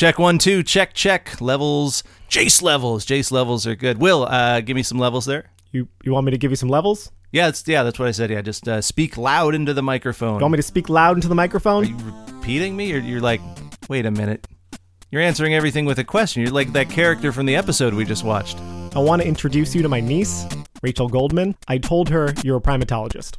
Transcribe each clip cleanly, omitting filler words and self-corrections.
Check 1, 2, check. Levels, Jace levels. Jace levels are good. Will, give me some levels there. You want me to give you some levels? Yeah, that's what I said. Yeah, just speak loud into the microphone. You want me to speak loud into the microphone? Are you repeating me, or you're like, wait a minute? You're answering everything with a question. You're like that character from the episode we just watched. I want to introduce you to my niece, Rachel Goldman. I told her you're a primatologist.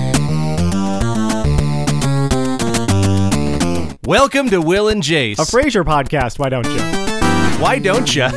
Welcome to Will and Jace. A Frasier podcast, why don't you? Why don't you?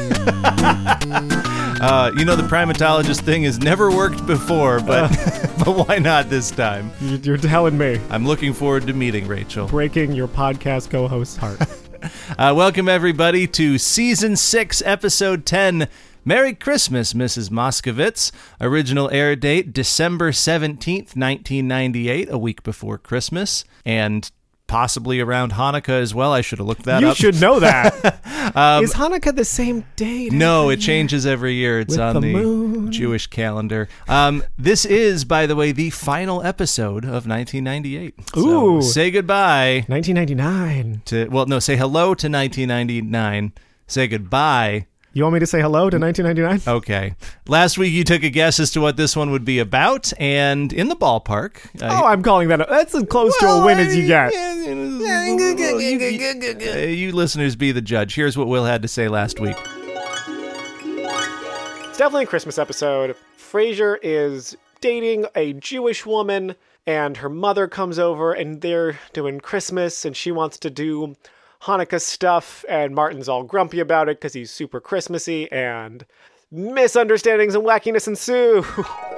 The primatologist thing has never worked before, but but why not this time? You're telling me. I'm looking forward to meeting Rachel. Breaking your podcast co-host's heart. Welcome, everybody, to Season 6, Episode 10, Merry Christmas, Mrs. Moskowitz. Original air date, December 17th, 1998, a week before Christmas, and possibly around Hanukkah as well. I should have looked that up. You should know that. Is Hanukkah the same date? No, it changes every year. It's on the Jewish calendar. This is, by the way, the final episode of 1998. Ooh. So say goodbye. 1999. Say hello to 1999. Say goodbye. You want me to say hello to 1999? Okay. Last week you took a guess as to what this one would be about, and in the ballpark. I'm calling that that's as close to a win as you get. You listeners be the judge. Here's what Will had to say last week. It's definitely a Christmas episode. Frasier is dating a Jewish woman, and her mother comes over, and they're doing Christmas, and she wants to do Hanukkah stuff, and Martin's all grumpy about it because he's super Christmassy, and misunderstandings and wackiness ensue.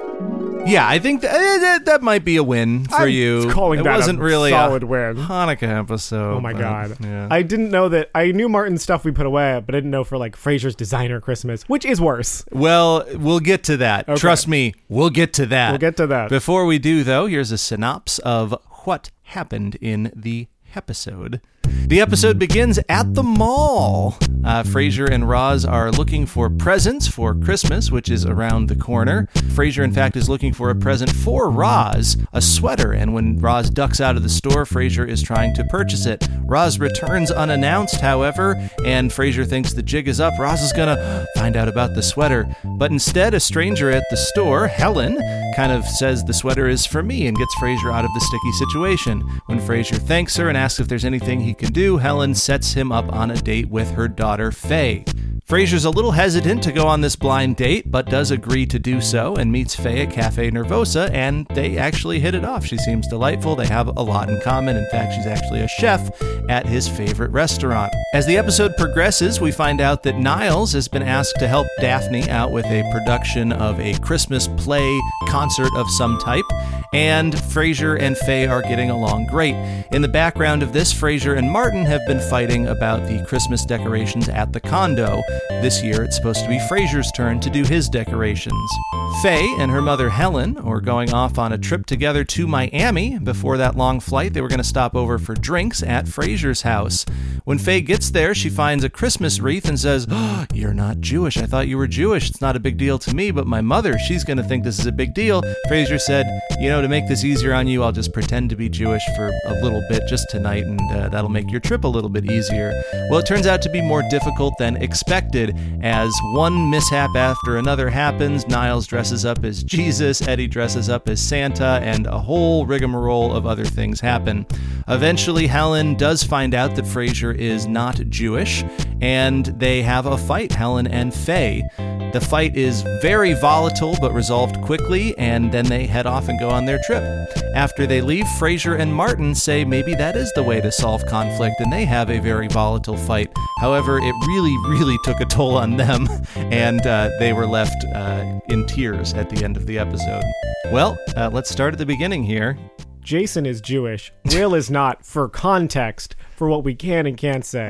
Yeah, I think that might be a win for you. Calling that wasn't really solid win. Hanukkah episode. Oh my god! Yeah. I didn't know that. I knew Martin's stuff we put away, but I didn't know for like Frasier's designer Christmas, which is worse. Well, we'll get to that. Okay. Trust me, we'll get to that. We'll get to that. Before we do, though, here's a synopsis of what happened in the episode. The episode begins at the mall. Frasier and Roz are looking for presents for Christmas, which is around the corner. Frasier, in fact, is looking for a present for Roz, a sweater, and when Roz ducks out of the store, Frasier is trying to purchase it. Roz returns unannounced, however, and Frasier thinks the jig is up. Roz is gonna find out about the sweater, but instead, a stranger at the store, Helen, kind of says the sweater is for me and gets Frasier out of the sticky situation. When Frasier thanks her and asks if there's anything he can do, Helen sets him up on a date with her daughter, Faye. Frasier's a little hesitant to go on this blind date, but does agree to do so and meets Faye at Cafe Nervosa, and they actually hit it off. She seems delightful. They have a lot in common. In fact, she's actually a chef at his favorite restaurant. As the episode progresses, we find out that Niles has been asked to help Daphne out with a production of a Christmas play concert of some type, and Frasier and Faye are getting along great. In the background of this, Frasier and Martin have been fighting about the Christmas decorations at the condo. This year, it's supposed to be Frasier's turn to do his decorations. Faye and her mother Helen are going off on a trip together to Miami. Before that long flight, they were going to stop over for drinks at Frasier's house. When Faye gets there, she finds a Christmas wreath and says, "Oh, you're not Jewish. I thought you were Jewish. It's not a big deal to me, but my mother, she's going to think this is a big deal." Frasier said, to make this easier on you, I'll just pretend to be Jewish for a little bit just tonight, and that'll make your trip a little bit easier. Well, it turns out to be more difficult than expected, as one mishap after another happens. Niles dresses up as Jesus, Eddie dresses up as Santa, and a whole rigmarole of other things happen. Eventually, Helen does find out that Frasier is not Jewish, and they have a fight, Helen and Faye. The fight is very volatile but resolved quickly, and then they head off and go on their trip. After they leave, Frasier and Martin say maybe that is the way to solve conflict, and they have a very volatile fight. However, it really took a toll on them, and they were left in tears at the end of the episode. Well, let's start at the beginning here. Jason is Jewish. Will is not, for context, for what we can and can't say.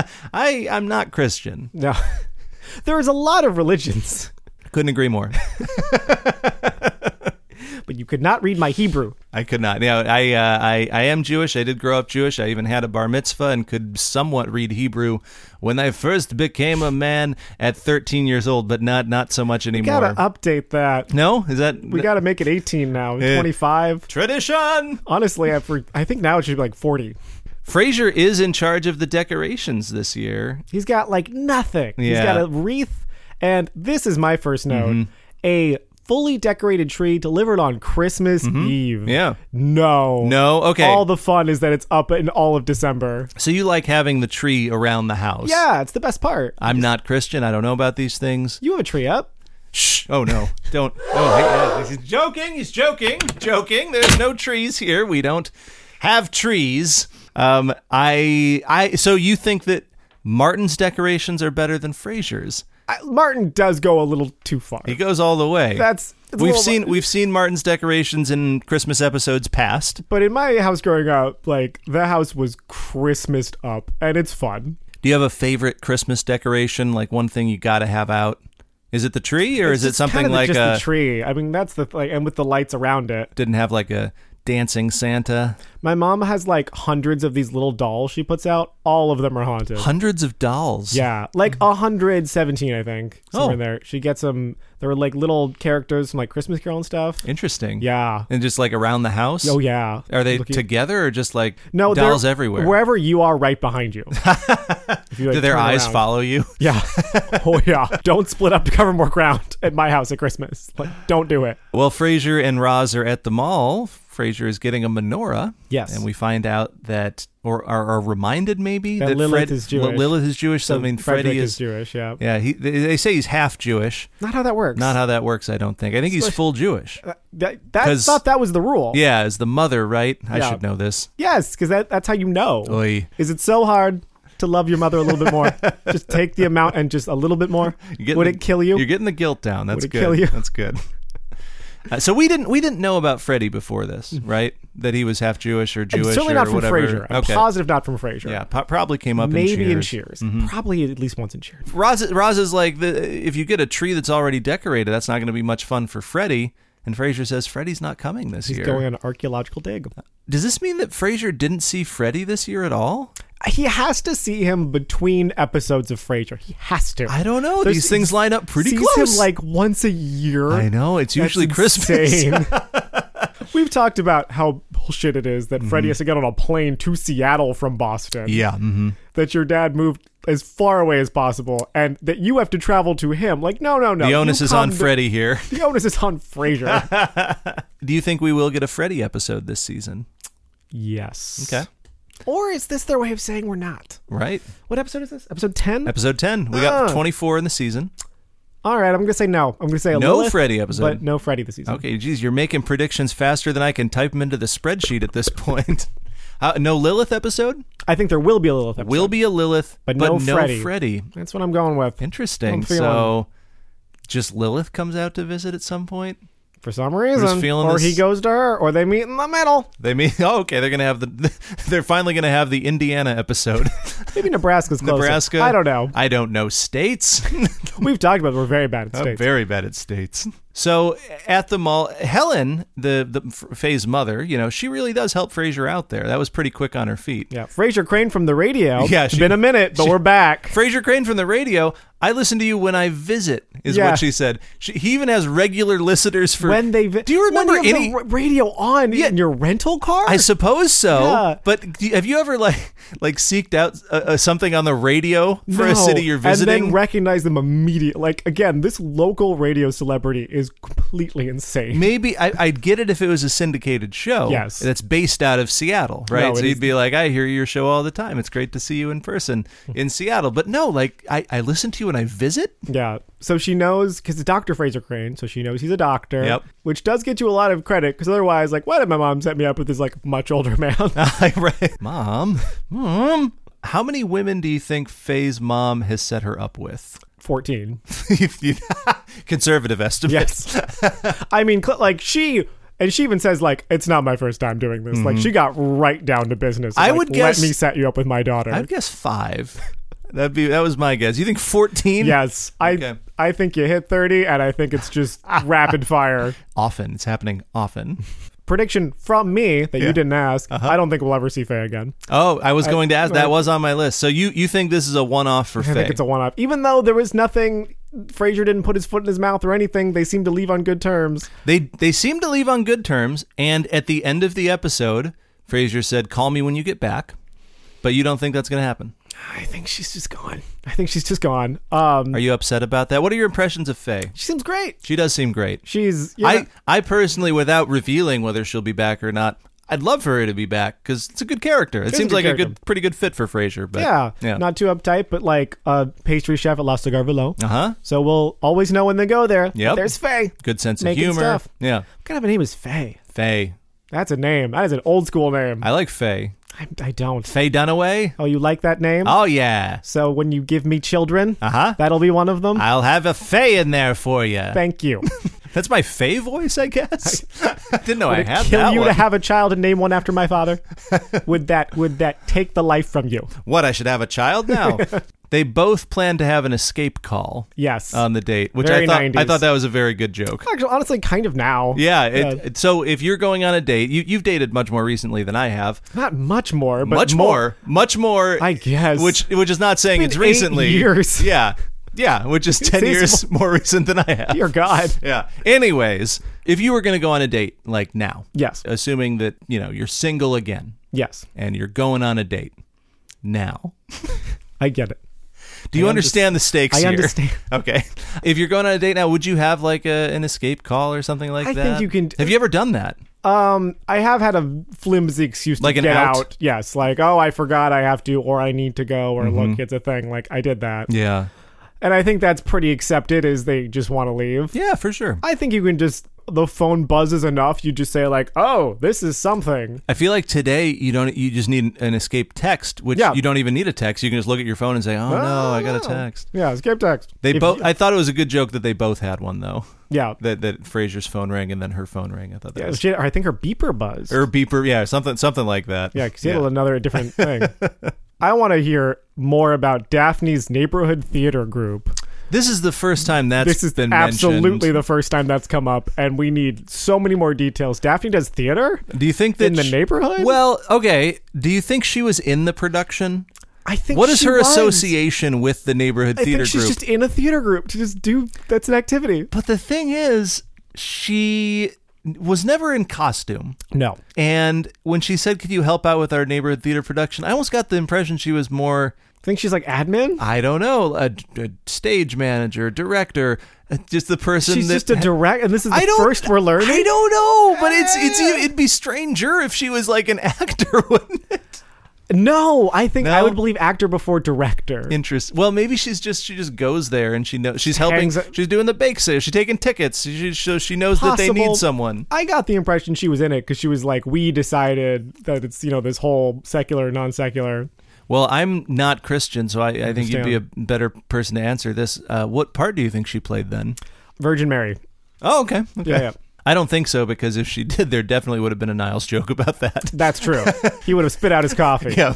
I'm not Christian. No. There's a lot of religions. Couldn't agree more. But you could not read my Hebrew. I could not. I am Jewish. I did grow up Jewish. I even had a bar mitzvah and could somewhat read Hebrew when I first became a man at 13 years old, but not so much anymore. We gotta update that. No? Is that... We gotta make it 18 now. 25. Tradition! Honestly, I think now it should be like 40. Frasier is in charge of the decorations this year. He's got like nothing. Yeah. He's got a wreath, and this is my first note. A fully decorated tree delivered on Christmas Eve. Yeah. No. Okay. All the fun is that it's up in all of December. So you like having the tree around the house? Yeah, it's the best part. I'm not Christian. I don't know about these things. You have a tree up. Shh. Oh, no. Don't. Oh, he's joking. He's joking. Joking. There's no trees here. We don't have trees. So you think that Martin's decorations are better than Frasier's? Martin does go a little too far. He goes all the way. We've seen Martin's decorations in Christmas episodes past. But in my house growing up, like, the house was Christmased up, and it's fun. Do you have a favorite Christmas decoration? Like one thing you got to have out? Is it the tree, or is it something like the tree? I mean, that's and with the lights around it. Didn't have like a dancing Santa. My mom has like hundreds of these little dolls she puts out. All of them are haunted. Hundreds of dolls. Yeah, like 117, I think. Somewhere in there. She gets them. They're like little characters from like Christmas Carol and stuff. Interesting. Yeah. And just like around the house? Oh, yeah. Are they together or just like no, dolls everywhere? Wherever you are, right behind you. If you, like, do their eyes around. follow you? Yeah. Oh, yeah. Don't split up to cover more ground at my house at Christmas. Like, don't do it. Well, Frasier and Roz are at the mall. Frasier is getting a menorah. Yes. And we find out that, or are reminded maybe, that Lilith is Jewish. Lilith is Jewish. So I mean, Freddie is Jewish, yeah. Yeah, they say he's half Jewish. Not how that works. Not how that works, I don't think. I think he's full Jewish. I thought that was the rule. Yeah, as the mother, right? I Yeah. should know this. Yes, because that's how you know. Oy. Is it so hard to love your mother a little bit more? Just take the amount and just a little bit more. Would it kill you? You're getting the guilt down. That's Would it good. kill you? That's good. So we didn't know about Freddie before this, right? That he was half Jewish or Jewish, certainly or not from whatever. Frasier. I'm positive not from Frasier. Yeah, probably came up maybe in Cheers. Probably at least once in Cheers. Roz is like, if you get a tree that's already decorated, that's not going to be much fun for Freddie. And Frasier says Freddie's not coming this year. He's going on an archaeological dig. Does this mean that Frasier didn't see Freddie this year at all? He has to see him between episodes of Frasier. He has to. I don't know. These things line up pretty sees close. Him like once a year. I know. It's usually That's Christmas. We've talked about how bullshit it is that Freddie has to get on a plane to Seattle from Boston. Yeah. Mm-hmm. That your dad moved as far away as possible and that you have to travel to him. Like, no. The onus is on Freddie here. The onus is on Frasier. Do you think we will get a Freddie episode this season? Yes. Okay. Or is this their way of saying we're not? Right. What episode is this? Episode 10? Episode 10. We got 24 in the season. All right, I'm going to say no. I'm going to say no Lilith, Freddie episode. But no Freddie this season. Okay, geez, you're making predictions faster than I can type them into the spreadsheet at this point. No Lilith episode? I think there will be a Lilith episode. Will be a Lilith, but no Freddie. That's what I'm going with. Interesting. So just Lilith comes out to visit at some point? For some reason, or he goes to her, or they meet in the middle. They meet. Oh, okay. They're gonna have they're finally gonna have the Indiana episode. Maybe Nebraska's closer. Nebraska. I don't know. I don't know states. We've talked about we're very bad at states. Very bad at states. So at the mall, Helen, the Faye's mother, she really does help Frasier out there. That was pretty quick on her feet. Yeah, Frasier Crane from the radio. Yeah, it's been a minute, but we're back. Frasier Crane from the radio. I listen to you when I visit, is what she said. He even has regular listeners for when they. Do you remember when you have the radio on in your rental car? I suppose so. Yeah. But have you ever like seeked out something on the radio for a city you're visiting, and then recognize them immediately? Like again, this local radio celebrity is completely insane. Maybe I'd get it if it was a syndicated show. Yes, that's based out of Seattle, right? No, so you'd be like, I hear your show all the time. It's great to see you in person in Seattle. But no, like I listen to you when I visit. Yeah. So she knows, because it's Dr. Frasier Crane, so she knows he's a doctor. Yep. Which does get you a lot of credit, because otherwise, like, why did my mom set me up with this, like, much older man? Right. Mom. How many women do you think Faye's mom has set her up with? 14. Conservative estimate. Yes. I mean, like, she even says, like, it's not my first time doing this. Like, she got right down to business. I like, would guess. Let me set you up with my daughter. I'd guess 5. That was my guess. You think 14? Yes. Okay. I think you hit 30, and I think it's just rapid fire. Often. It's happening often. Prediction from me that you didn't ask. I don't think we'll ever see Faye again. Oh, I was going to ask. That was on my list. So you think this is a one-off for Faye? I think it's a one-off. Even though there was nothing, Frasier didn't put his foot in his mouth or anything, they seem to leave on good terms. They seem to leave on good terms, and at the end of the episode, Frasier said, "Call me when you get back." But you don't think that's going to happen? I think she's just gone. Are you upset about that? What are your impressions of Faye? She seems great. She does seem great. She's... Yeah. I personally, without revealing whether she'll be back or not, I'd love for her to be back because it's a good character. It seems like a pretty good fit for Frasier. But yeah, not too uptight, but like a pastry chef at La Cigar Velo. Uh-huh. So we'll always know when they go there. Yep. There's Faye. Good sense of Making humor. Stuff. Yeah. What kind of a name is Faye? Faye. That's a name. That is an old school name. I like Faye. I don't. Faye Dunaway? Oh, you like that name? Oh, yeah. So when you give me children, that'll be one of them? I'll have a Faye in there for you. Thank you. That's my Faye voice, I guess. I didn't know I had kill that you one. to have a child and name one after my father? Would that take the life from you? What, I should have a child now? They both plan to have an escape call. Yes. On the date, which Very I 90s. thought that was a very good joke. Actually, honestly, kind of now. Yeah. So if you're going on a date, you've dated much more recently than I have. Not much more, but much more. I guess. Which is not saying it's been recently. 8 years. Yeah, which is 10 years more recent than I have. Dear God. Yeah. Anyways, if you were going to go on a date like now, yes, assuming that you're single again, yes, and you're going on a date now, I get it. Do you understand the stakes here? I understand. Okay. If you're going on a date now, would you have like an escape call or something like that? I think you can. Have you ever done that? I have had a flimsy excuse to get out. Yes, like, oh, I forgot I have to, or I need to go, or look, it's a thing. Like, I did that. Yeah. And I think that's pretty accepted, is they just want to leave. Yeah, for sure. I think you can just, the phone buzzes enough, you just say like, oh, this is something. I feel like today you just need an escape text, which you don't even need a text. You can just look at your phone and say, oh no, I got a text. Yeah, escape text. I thought it was a good joke that they both had one though. Yeah. That Frasier's phone rang and then her phone rang. I thought that was... I think her beeper buzzed. Or beeper, yeah, something like that. Yeah, because he had another different thing. I want to hear more about Daphne's neighborhood theater group. This is the first time been mentioned. This is absolutely the first time that's come up, and we need so many more details. Daphne does theater? Do you think that in the neighborhood? Well, okay. Do you think she was in the production? I think What is her association with the neighborhood theater group? I think she's just in a theater group to just do, that's an activity. But the thing is, she was never in costume. No. And when she said, could you help out with our neighborhood theater production, I almost got the impression she was more... Think she's like admin? I don't know. A stage manager, director, just the person she's just a direct, and this is the first we're learning? I don't know, but it'd be stranger if she was like an actor, wouldn't it? No, I think I would believe actor before director. Well, maybe she just goes there and she knows she's helping. She's doing the bake sale. She's taking tickets. She knows that they need someone. I got the impression she was in it because she was like, we decided that it's this whole secular, non-secular. Well, I'm not Christian, so I think you'd be a better person to answer this. What part do you think she played then? Virgin Mary. Oh, okay. Yeah. I don't think so, because if she did, there definitely would have been a Niles joke about that. That's true. He would have spit out his coffee. Yeah.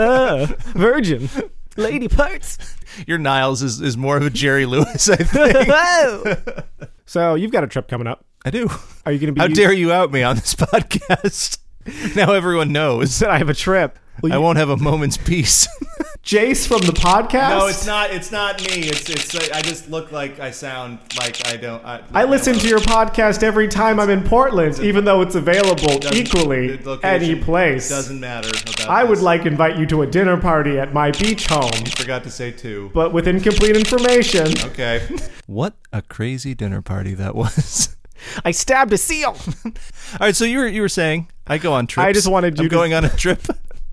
Virgin. Lady parts. Your Niles is more of a Jerry Lewis, I think. So you've got a trip coming up. I do. Are you going to be... How dare you out me on this podcast? Now everyone knows. I have a trip. I won't have a moment's peace. Jace from the podcast? No, it's not. It's not me. It's. I just look like I sound like I don't. I listen to your podcast every time I'm in Portland, even though it's available equally any place. Doesn't matter. I would like to invite you to a dinner party at my beach home. You forgot to say 2. But with incomplete information. Okay. What a crazy dinner party that was. I stabbed a seal. All right, so you were saying I go on trips. I just wanted you going on a trip.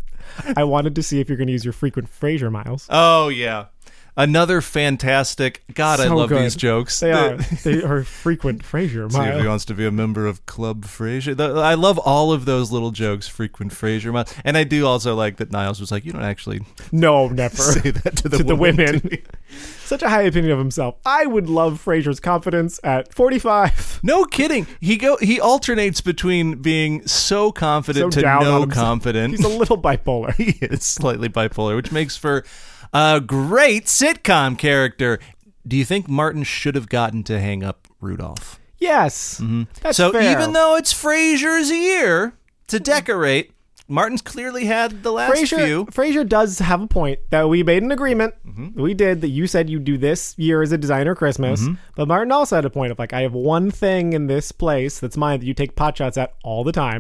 I wanted to see if you're going to use your frequent Frasier miles. Oh, yeah. Another fantastic... God, I love these jokes. They are frequent Frasier miles. See if he wants to be a member of Club Frasier. I love all of those little jokes, frequent Frasier miles. And I do also like that Niles was like, you don't actually... No, never. Say that to the women. Such a high opinion of himself. I would love Frasier's confidence at 45. No kidding. He alternates between being so confident to no confident. He's a little bipolar. He is slightly bipolar, which makes for a great sitcom character. Do you think Martin should have gotten to hang up Rudolph? Yes. Mm-hmm. That's fair. Even though it's Frasier's year to decorate, Martin's clearly had the last few. Frasier does have a point that we made an agreement. Mm-hmm. We did that. You said you do this year as a designer Christmas, but Martin also had a point of like, I have one thing in this place that's mine that you take pot shots at all the time.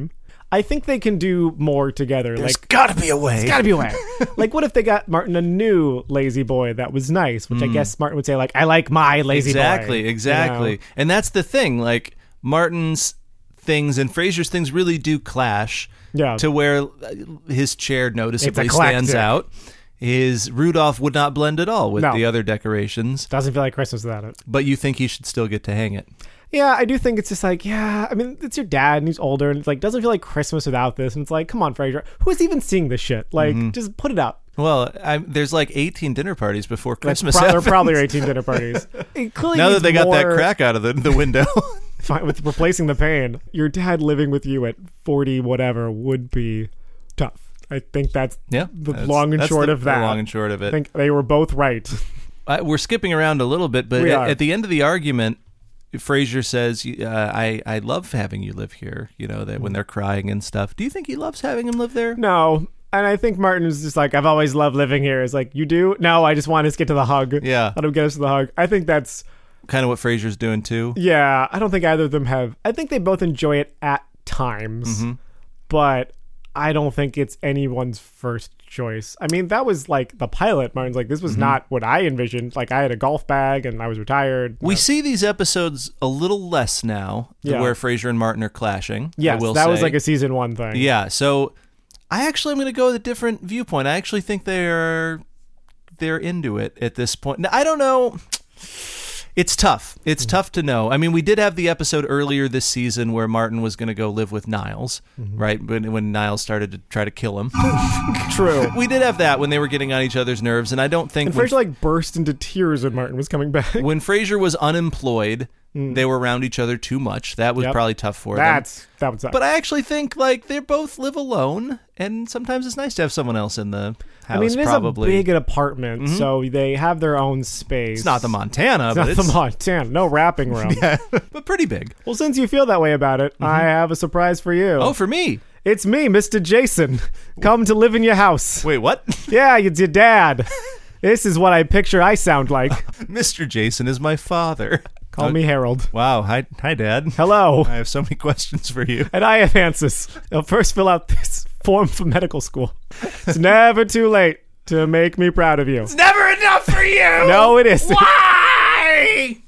I think they can do more together. There's gotta be a way. There's gotta be a way. Like, what if they got Martin a new lazy boy that was nice, which I guess Martin would say, like, I like my lazy boy. Exactly. You know? And that's the thing. Like, Martin's things and Frasier's things really do clash to where his chair noticeably stands out. His Rudolph would not blend at all with the other decorations. Doesn't feel like Christmas without it. But you think he should still get to hang it. Yeah, I do think it's just like, I mean, it's your dad and he's older and it's like, doesn't feel like Christmas without this. And it's like, come on, Frasier. Who's even seeing this shit? Like, just put it up. Well, there's like 18 dinner parties before Christmas. There probably are 18 dinner parties. Now that they got that crack out of the window. With replacing the pain, your dad living with you at 40 whatever would be tough. I think that's the long and short of that. The long and short of it. I think they were both right. We're skipping around a little bit, but at the end of the argument, Frasier says, I love having you live here, you know, that when they're crying and stuff. Do you think he loves having him live there? No. And I think Martin is just like, I've always loved living here. It's like, you do? No, I just want us to get to the hug. Yeah. Let him get us to the hug. I think that's kind of what Frasier's doing too. Yeah. I don't think either of them have. I think they both enjoy it at times, but I don't think it's anyone's first choice. I mean, that was like the pilot. Martin's like, this was not what I envisioned. Like, I had a golf bag and I was retired. We see these episodes a little less now, where Frasier and Martin are clashing. Yes, that was like a season 1 thing. Yeah, so I actually am going to go with a different viewpoint. I actually think they're into it at this point. Now, I don't know. It's tough. It's tough to know. I mean, we did have the episode earlier this season where Martin was going to go live with Niles, right? When Niles started to try to kill him. True. We did have that when they were getting on each other's nerves, and I don't think... And Frasier like burst into tears when Martin was coming back. When Frasier was unemployed, they were around each other too much. That was probably tough for them. That was tough. But I actually think like they both live alone, and sometimes it's nice to have someone else in the house. I mean, it is a big apartment, so they have their own space. It's not the Montana, but it's... Not the Montana. No wrapping room. Yeah, but pretty big. Well, since you feel that way about it, I have a surprise for you. Oh, for me? It's me, Mr. Jason. Come to live in your house. Wait, what? Yeah, it's your dad. This is what I picture I sound like. Mr. Jason is my father. Call me Harold. Wow. Hi, Dad. Hello. I have so many questions for you. And I have answers. I'll first fill out this form for medical school. It's never too late to make me proud of you. It's never enough for you. No, it isn't. Why?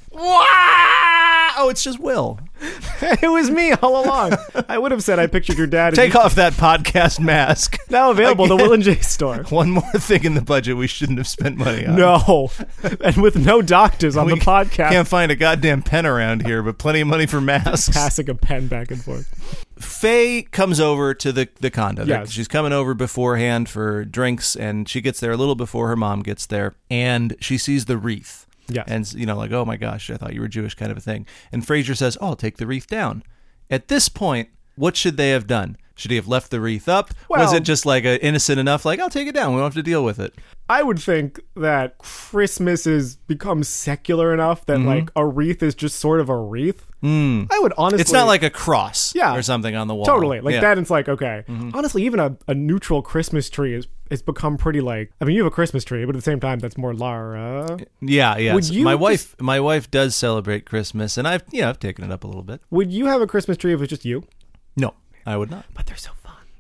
Oh, it's just Will. It was me all along. I would have said I pictured your dad. Take off that podcast mask. Now available at the Will and Jay store. One more thing in the budget we shouldn't have spent money on. No. And with no doctors on the podcast. Can't find a goddamn pen around here, but plenty of money for masks. Passing a pen back and forth. Faye comes over to the condo. Yes. She's coming over beforehand for drinks, and she gets there a little before her mom gets there, and she sees the wreath. Yes. And, you know, like, oh my gosh, I thought you were Jewish kind of a thing. And Frasier says, oh, I'll take the wreath down. At this point, what should they have done? Should he have left the wreath up? Well, was it just like innocent enough, like, I'll take it down, we don't have to deal with it? I would think that Christmas has become secular enough that like a wreath is just sort of a wreath. I would honestly... It's not like a cross or something on the wall. Totally. Like that, it's like, okay. Honestly, even a neutral Christmas tree has become pretty like... I mean, you have a Christmas tree, but at the same time, that's more Lara. Yeah. My wife does celebrate Christmas, and I've taken it up a little bit. Would you have a Christmas tree if it was just you? No, I would not. But they're so fun.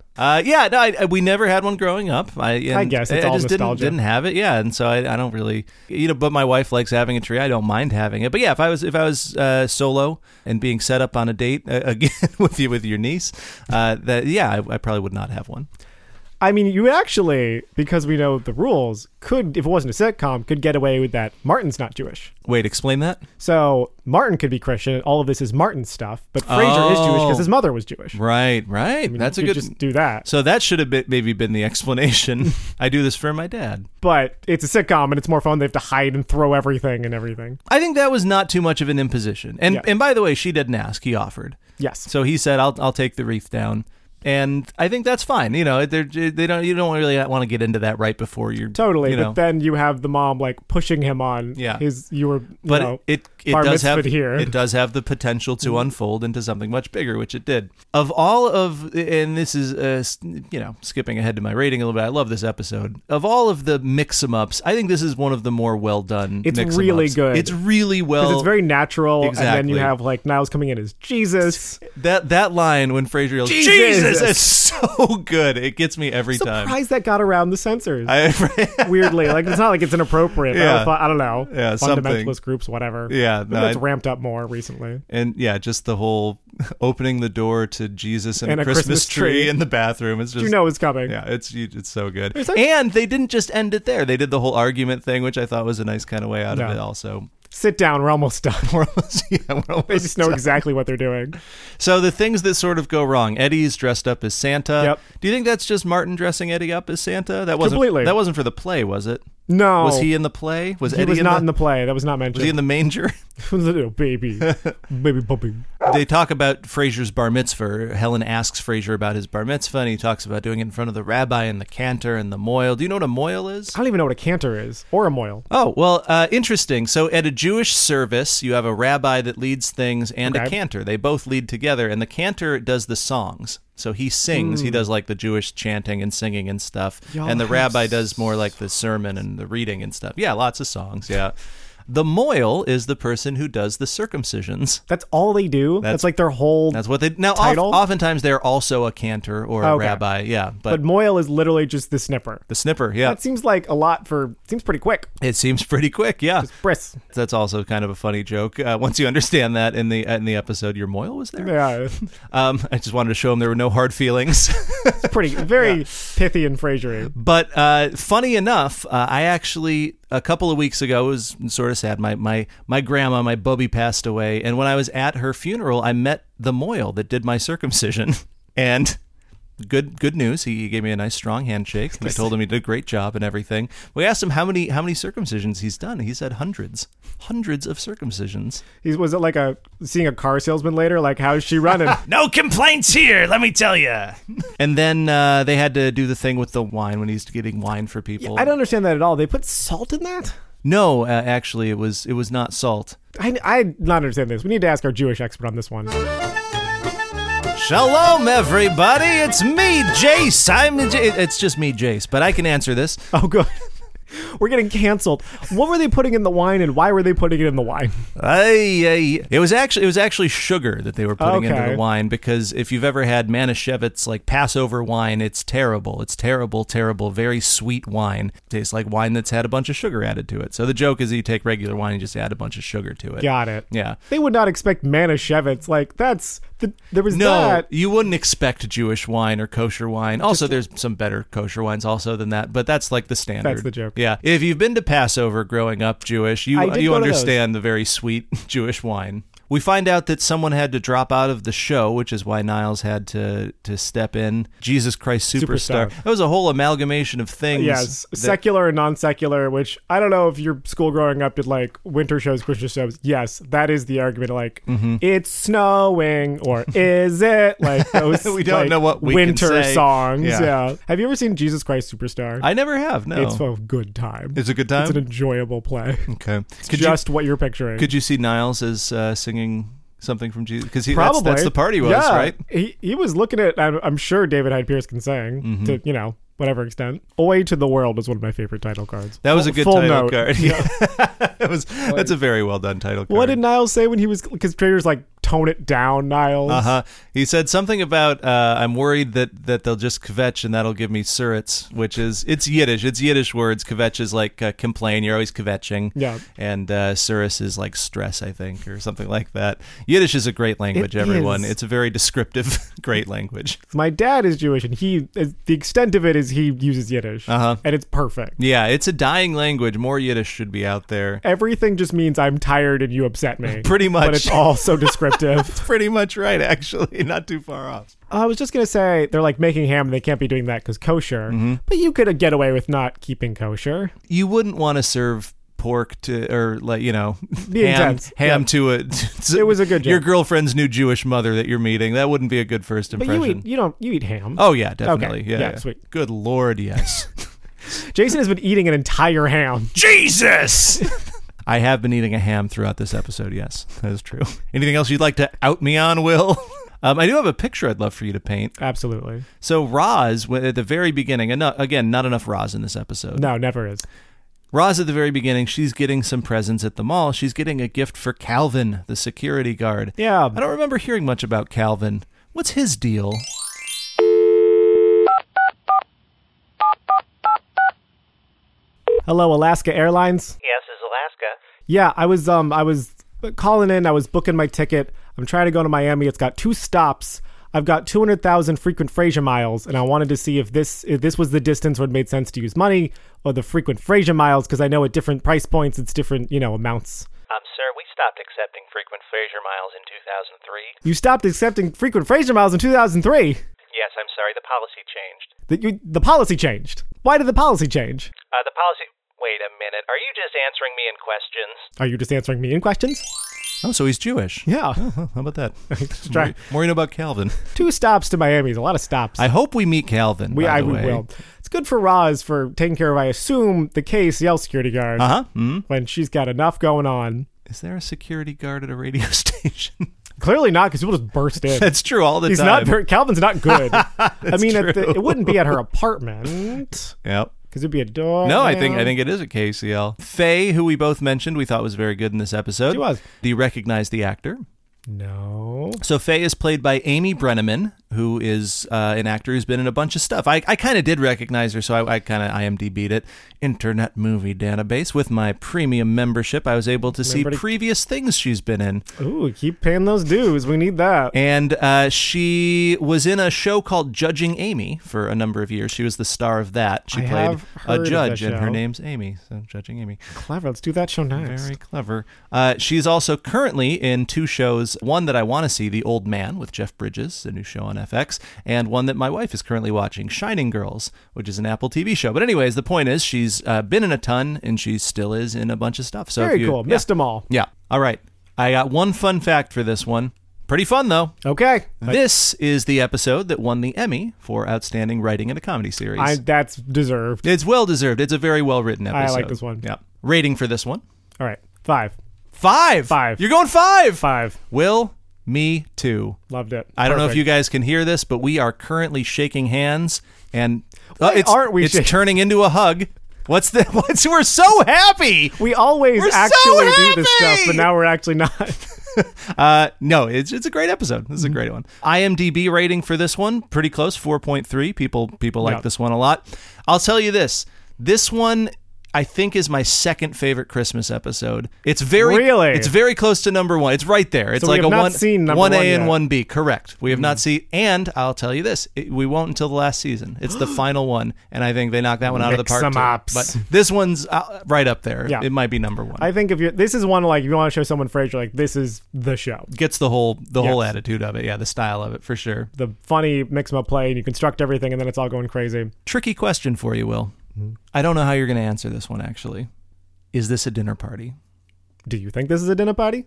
We never had one growing up. I guess it's all just nostalgia. Didn't have it, and so I don't really, but my wife likes having a tree. I don't mind having it, but yeah, if I was solo and being set up on a date again with your niece, I probably would not have one. I mean, you actually, because we know the rules, could, if it wasn't a sitcom, could get away with that Martin's not Jewish. Wait, explain that? So Martin could be Christian. All of this is Martin's stuff, but Frasier is Jewish because his mother was Jewish. Right. I mean, that's a good... just do that. So that should have maybe been the explanation. I do this for my dad. But it's a sitcom, and it's more fun. They have to hide and throw everything and everything. I think that was not too much of an imposition. And by the way, she didn't ask. He offered. Yes. So he said, "I'll take the wreath down." And I think that's fine. You don't really want to get into that right before you're totally. But then you have the mom like pushing him on his. It does have the potential to unfold into something much bigger, which it did. Of all of, and this is skipping ahead to my rating a little bit. I love this episode. Of all of the mix-em-ups, I think this is one of the more well done. It's really good. It's really well. Because it's very natural. Exactly. And then you have like Niles coming in as Jesus. That line when Frasier yells, Jesus! It's exists. so good. It gets me every time. Surprised that got around the censors. I- Weirdly, like it's not like it's inappropriate. Yeah. I don't know. Yeah, Fundamentalist groups, whatever. Yeah, Maybe that's ramped up more recently. And yeah, just the whole opening the door to Jesus and And a a Christmas Christmas tree tree. in the bathroom. It's just, You know it's coming. yeah, it's so good. There's like- And they didn't just end it there. They did the whole argument thing, which I thought was a nice kind of way out of Yeah. it also. Sit down. We're almost done. We're almost They just know done. exactly what they're doing. So the things that sort of go wrong. Eddie's dressed up as Santa. Yep. Do you think that's just Martin dressing Eddie up as Santa? That wasn't Completely. That wasn't for the play, was it? No. Was he in the play? Was He Eddie was not in the play. That was not mentioned. Was he in the manger? Oh, baby. Baby puppy. They talk about Frasier's bar mitzvah. Helen asks Frasier about his bar mitzvah, and he talks about doing it in front of the rabbi and the cantor and the moil. Do you know what a moil is? I don't even know what a cantor is. Or a moil. Oh, well, interesting. So at a Jewish service, you have a rabbi that leads things and a Okay. cantor. They both lead together, and the cantor does the songs. So he sings. He does like the Jewish chanting and singing and stuff. Y'all And the have rabbi does more like the sermon and the reading and stuff. Yeah, lots of songs, yeah. The moil is the person who does the circumcisions. That's all they do? That's like their whole... That's what they... Now, Title? oftentimes they're also a cantor or a Okay. rabbi, yeah. But moil is literally just the snipper. The snipper, yeah. That seems like a lot for... Seems pretty quick. It seems pretty quick, yeah. Brisk. That's also kind of a funny joke. Once you understand that in the episode, your moil was there. Yeah. I just wanted to show him there were no hard feelings. It's pretty... Very pithy and Frasier-y. But funny enough, I actually a couple of weeks ago, it was sort of sad. My grandma, my bubby, passed away, and when I was at her funeral, I met the moil that did my circumcision, and. Good news. He gave me a nice strong handshake. And I told him he did a great job and everything. We asked him how many circumcisions he's done. He said hundreds of circumcisions. Was it like seeing a car salesman later? Like, how's she running? No complaints here, let me tell you. And then they had to do the thing with the wine when he's getting wine for people. I don't understand that at all. They put salt in that? No, actually, it was not salt. I not understand this. We need to ask our Jewish expert on this one. Shalom, everybody. It's me, Jace. It's just me, Jace, but I can answer this. Oh, good. We're getting canceled. What were they putting in the wine, and why were they putting it in the wine? It was actually sugar that they were putting into Okay. the wine, because if you've ever had Manischewitz, like Passover wine, it's terrible. It's terrible, very sweet wine. Tastes like wine that's had a bunch of sugar added to it. So the joke is you take regular wine and just add a bunch of sugar to it. Got it. Yeah. They would not expect Manischewitz. Like, there was No, that. you wouldn't expect Jewish wine or kosher wine. Also, there's some better kosher wines also than that, but that's like the standard. That's the joke. Yeah. If you've been to Passover growing up Jewish, I you did go to understand the very sweet Jewish wine. We find out that someone had to drop out of the show, which is why Niles had to step in. Jesus Christ Superstar. That was a whole amalgamation of things. Yes, secular and non-secular, which I don't know if your school growing up did like winter shows, Christmas shows. Yes, that is the argument. Like, it's snowing, or is it? Like those We don't like, know what we winter can say. songs. Yeah. Yeah. Have you ever seen Jesus Christ Superstar? I never have, no. It's a good time. It's a good time? It's an enjoyable play. Okay. Just what you're picturing. Could you see Niles as singing something from Jesus? Because Probably. that's the party was, Yeah. right? He was looking at, I'm sure David Hyde Pierce can sing to, whatever extent. Oi to the World is one of my favorite title cards. That was a good Full title note. card. Yeah. That's a very well done title card. What did Niles say when he was, because traders like, tone it down, Niles? Uh-huh. He said something about, I'm worried that they'll just kvetch and that'll give me surits, which is, it's Yiddish. It's Yiddish words. Kvetch is like complain. You're always kvetching. Yeah. And suris is like stress, I think, or something like that. Yiddish is a great language, It everyone. is. It's a very descriptive, great language. My dad is Jewish, and the extent of it is he uses Yiddish. Uh-huh. And it's perfect. Yeah, it's a dying language. More Yiddish should be out there. Everything just means I'm tired and you upset me. Pretty much. But it's all so descriptive. Pretty much right, actually. Not too far off. I was just going to say, they're like making ham, and they can't be doing that because kosher. Mm-hmm. But you could get away with not keeping kosher. You wouldn't want to serve pork to, or like, Be intense. ham Yeah. to a. It was a good joke. Your girlfriend's new Jewish mother that you're meeting. That wouldn't be a good first But impression. you eat ham. Oh yeah, definitely. Okay. Yeah, Yeah, sweet. Good Lord, yes. Jason has been eating an entire ham. Jesus. I have been eating a ham throughout this episode. Yes, that is true. Anything else you'd like to out me on, Will? I do have a picture I'd love for you to paint. Absolutely. So Roz, at the very beginning, and again, not enough Roz in this episode. No, never is. Roz at the very beginning, she's getting some presents at the mall. She's getting a gift for Calvin, the security guard. Yeah. I don't remember hearing much about Calvin. What's his deal? Hello, Alaska Airlines. Yes, is Alaska. Yeah, I was calling in. I was booking my ticket. I'm trying to go to Miami. It's got 2 stops. I've got 200,000 frequent Frasier miles, and I wanted to see if this was the distance where it made sense to use money or the frequent Frasier miles, because I know at different price points it's different, amounts. Sir, we stopped accepting frequent Frasier miles in 2003. You stopped accepting frequent Frasier miles in 2003. Yes, I'm sorry, the policy changed. The policy changed. Why did the policy change? The policy... Wait a minute, are you just answering me in questions? Are you just answering me in questions? Oh, so he's Jewish. Yeah. Oh, how about that? Try. More you know about Calvin. 2 stops to Miami is a lot of stops. I hope we meet Calvin, by the way. We will. It's good for Roz for taking care of, I assume, the KCL security guard. Uh-huh. Mm-hmm. When she's got enough going on. Is there a security guard at a radio station? Clearly not, because people just burst in. That's true all the time. Calvin's not good. I mean, true. It wouldn't be at her apartment. Yep. Because it'd be a door. No, I think it is a KCL. Faye, who we both mentioned, we thought was very good in this episode. She was. Do you recognize the actor? No. So Faye is played by Amy Brenneman, who is an actor who's been in a bunch of stuff. I kind of did recognize her, so I kind of IMDb'd it. Internet Movie Database. With my premium membership, I was able to see previous things she's been in. Ooh, keep paying those dues. We need that. And she was in a show called Judging Amy for a number of years. She was the star of that. She played a judge, and her name's Amy. So Judging Amy. Clever. Let's do that show next. Very clever. She's also currently in 2 shows. One that I want to see, The Old Man with Jeff Bridges, a new show on FX, and one that my wife is currently watching, Shining Girls, which is an Apple TV show. But anyways, the point is she's been in a ton, and she still is in a bunch of stuff. So very cool. Missed them all. Yeah. All right. I got one fun fact for this one. Pretty fun, though. Okay. This is the episode that won the Emmy for Outstanding Writing in a Comedy Series. That's deserved. It's well deserved. It's a very well-written episode. I like this one. Yeah. Rating for this one? All right. 5. 5? You're going 5? 5. Will? Me too. Loved it. I don't know if you guys can hear this, but we are currently shaking hands, and aren't we? It's turning into a hug. We're so happy. We always do this stuff, but now we're actually not. No, it's a great episode. This is a great one. IMDb rating for this one, pretty close, 4.3. People like this one a lot. I'll tell you this. This one, I think, is my second favorite Christmas episode. It's very close to number 1. It's right there. It's like a 1A and 1B. Correct. We have not seen, and I'll tell you this, we won't until the last season. It's the final one, and I think they knocked that one out of the park too. But this one's right up there. Yeah. It might be number 1. I think this is one, like, if you want to show someone Frasier, like, this is the show. Gets the whole attitude of it. Yeah, the style of it for sure. The funny mix-em-up play, and you construct everything, and then it's all going crazy. Tricky question for you, Will. I don't know how you're going to answer this one, actually. Is this a dinner party? Do you think this is a dinner party?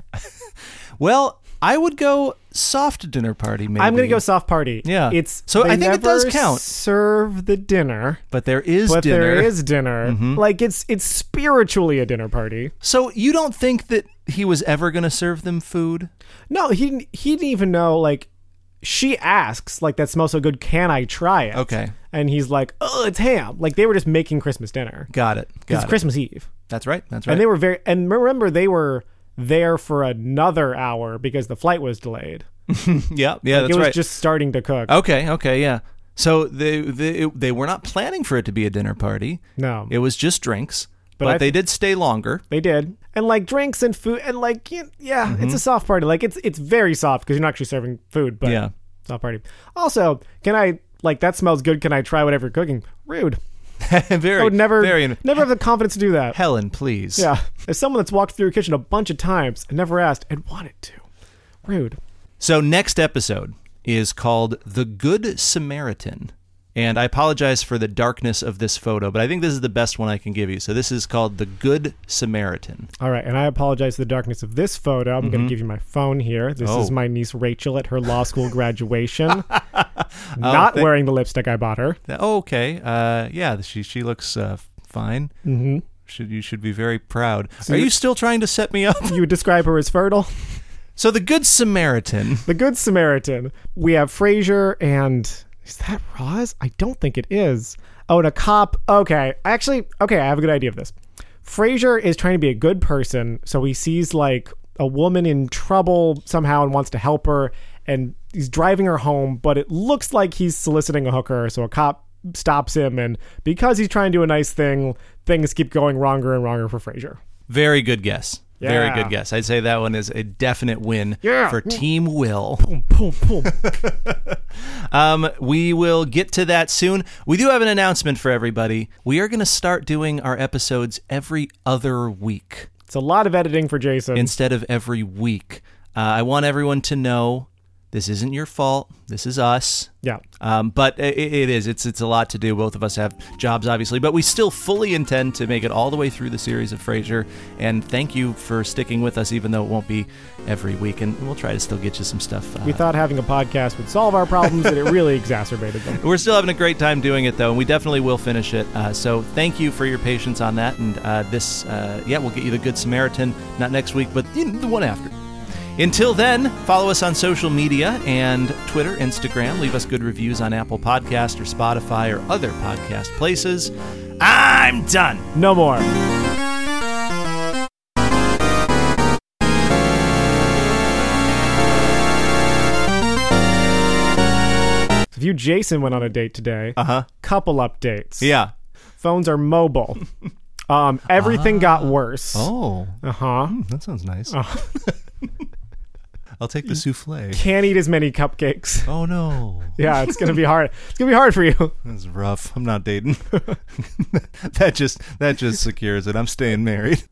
Well, I would go soft dinner party, maybe. I'm going to go soft party. Yeah. I think it does count. Serve the dinner. But there is dinner. There is dinner. Mm-hmm. Like, it's spiritually a dinner party. So you don't think that he was ever going to serve them food? No, he didn't even know, like, she asks, like, that smells so good, can I try it? Okay. And he's like, oh, it's ham. Like, they were just making Christmas dinner. Got it. It's Christmas Eve. That's right. And they were and remember, they were there for another hour because the flight was delayed. Yeah, that's right. It was just starting to cook. Okay, yeah. So they were not planning for it to be a dinner party. No. It was just drinks. But they did stay longer. They did. And, like, drinks and food, and, like, it's a soft party. Like, it's very soft because you're not actually serving food, but soft party. Also, can I, like, that smells good, can I try whatever you're cooking? Rude. I would never have the confidence to do that. Helen, please. Yeah. As someone that's walked through a kitchen a bunch of times and never asked and wanted to. Rude. So next episode is called The Good Samaritan. And I apologize for the darkness of this photo, but I think this is the best one I can give you. So this is called The Good Samaritan. All right, and I apologize for the darkness of this photo. I'm going to give you my phone here. This is my niece Rachel at her law school graduation. Not wearing the lipstick I bought her. Oh, okay. Yeah, she looks fine. Mm-hmm. You should be very proud. So are you still trying to set me up? You would describe her as fertile? So The Good Samaritan. The Good Samaritan. We have Frasier and... Is that Roz? I don't think it is. Oh, and a cop. Okay. Actually, I have a good idea of this. Frasier is trying to be a good person, so he sees, like, a woman in trouble somehow and wants to help her, and he's driving her home, but it looks like he's soliciting a hooker, so a cop stops him, and because he's trying to do a nice thing, things keep going wronger and wronger for Frasier. Very good guess. Yeah. Very good guess. I'd say that one is a definite win for Team Will. Boom, boom, boom. We will get to that soon. We do have an announcement for everybody. We are going to start doing our episodes every other week It's a lot of editing for Jason. instead of every week. I want everyone to know this isn't your fault. This is us. Yeah. But it is. It's a lot to do. Both of us have jobs, obviously, but we still fully intend to make it all the way through the series of Frasier. And thank you for sticking with us, even though it won't be every week. And we'll try to still get you some stuff. We thought having a podcast would solve our problems, and it really exacerbated them. We're still having a great time doing it, though, and we definitely will finish it. So thank you for your patience on that. And we'll get you the Good Samaritan, not next week, but the one after. Until then, follow us on social media and Twitter, Instagram. Leave us good reviews on Apple Podcast or Spotify or other podcast places. I'm done. No more. If you, Jason, went on a date today, couple updates. Yeah. Phones are mobile. Everything got worse. Oh. Uh-huh. That sounds nice. I'll take the souffle. Can't eat as many cupcakes. Oh, no. Yeah, it's going to be hard. It's going to be hard for you. That's rough. I'm not dating. That just secures it. I'm staying married.